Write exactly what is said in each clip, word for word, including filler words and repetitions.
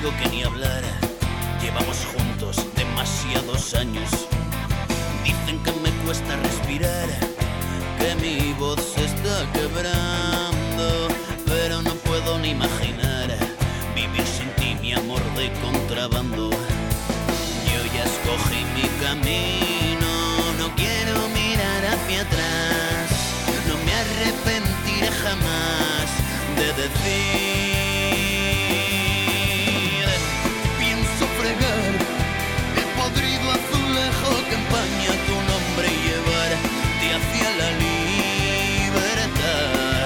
contigo que ni hablar. Llevamos juntos demasiados años. Dicen que me cuesta respirar, que mi voz se está quebrando, pero no puedo ni imaginar vivir sin ti, mi amor de contrabando. Yo ya escogí mi camino, no quiero mirar hacia atrás, no me arrepentiré jamás de decir. Pienso fregar el podrido azulejo que empaña tu nombre y llevarte hacia la libertad.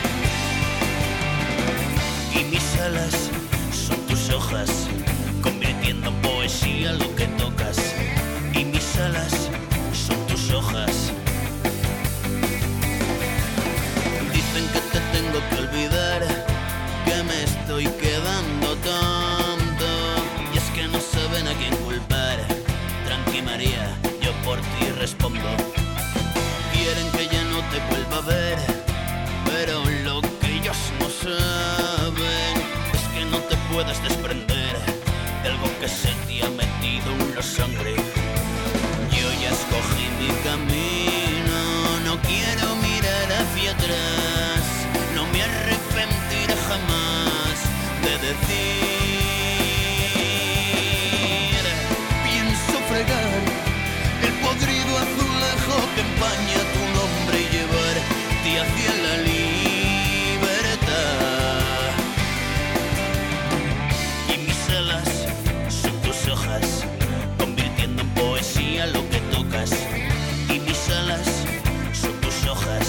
Y mis alas son tus hojas, convirtiendo en poesía lo que tocas. Y mis alas son tus hojas. Dicen que te tengo que olvidar, que me estoy quedando tonto, y es que no saben a quién culpar. Tranqui María, yo por ti respondo. Quieren que ya no te vuelva a ver, pero lo que ellos no saben es que no te puedes desprender de algo que se te ha metido en la sangre. Yo ya escogí mi camino, no quiero mirar hacia atrás, no me arrepentiré jamás de decir. Pienso fregar el podrido azulejo que empaña tu nombre y llevarte hacia la libertad. Y mis alas son tus hojas, convirtiendo en poesía lo que tocas. Y mis alas son tus hojas.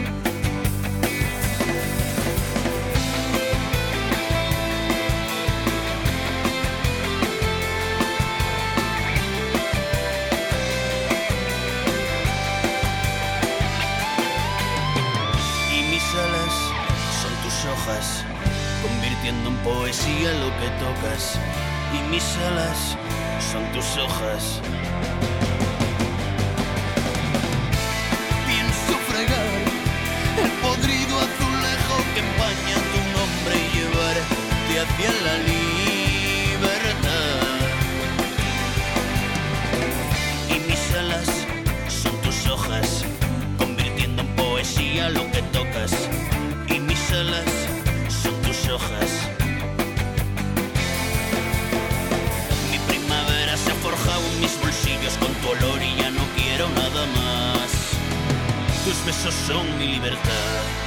Hojas, convirtiendo en poesía lo que tocas. Y mis alas son tus hojas. Pienso fregar el podrido azulejo que empaña tu nombre y llevarte hacia la libertad. Y mis alas son tus hojas, convirtiendo en poesía lo que tocas. Y mis alas son tus hojas. Mi primavera se ha forjado en mis bolsillos con tu olor y ya no quiero nada más. Tus besos son mi libertad.